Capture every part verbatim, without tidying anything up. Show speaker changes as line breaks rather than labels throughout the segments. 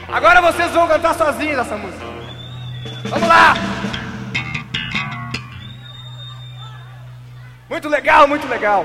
Agora vocês vão cantar sozinhos essa música. Vamos lá! Muito legal, muito legal.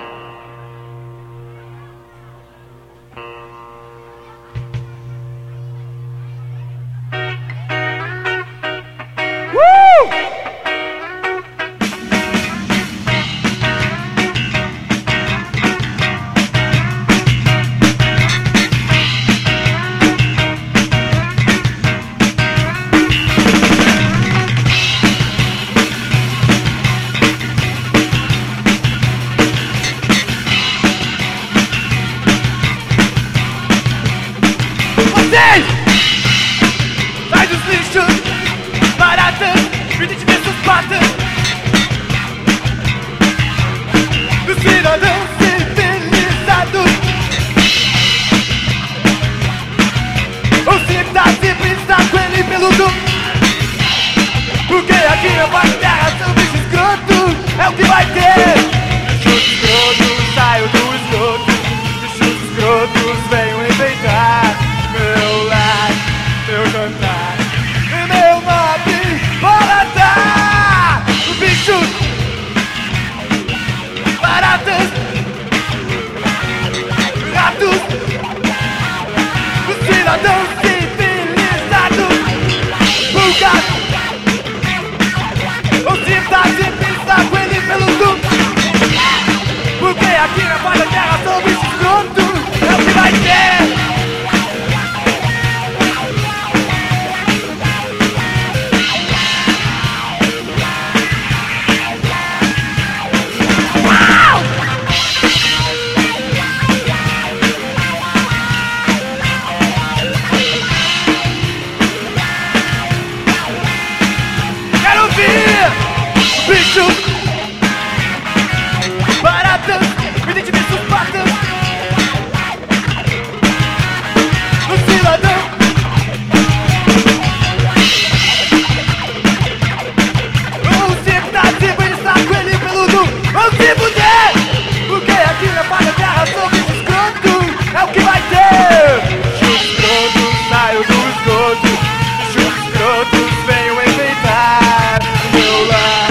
Sai dos lixos, baratas, brinde de suas patas. Dos cidadãos civilizados. O circo tá sempre está com ele peludo. Porque aqui na parte terra são bichos escroto. É o que vai ter. Bichos escrotos, saio do esgoto. Bichos escrotos, venham enfeitar meu lar, meu cantar e meu nome para dar. Bichos, baratas, ratos, os cidadãos civilizados, pulgas, o cidade pista com ele pelo sul. Porque aqui na face da terra são bichos escrotos. É o que vai ter. Bichos, baratas, me identifique suas patas. No cidadão, o circo tá sempre está com ele peludo. Vamos se fuder, porque aqui na face da terra sou bicho escroto. É o que vai ter. Bichos escrotos, saio do esgoto. Bichos escrotos, venham enfeitar o meu lar.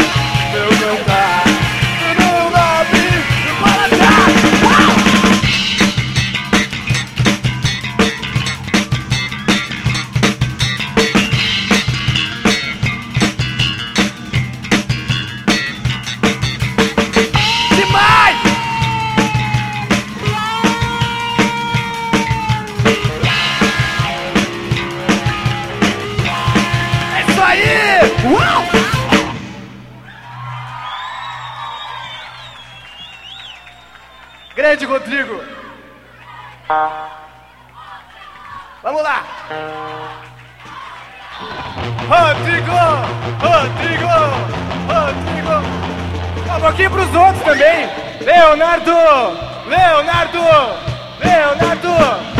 Uau! Grande Rodrigo. Vamos lá. Rodrigo, Rodrigo, Rodrigo. Um pouquinho pros outros também. Leonardo, Leonardo, Leonardo.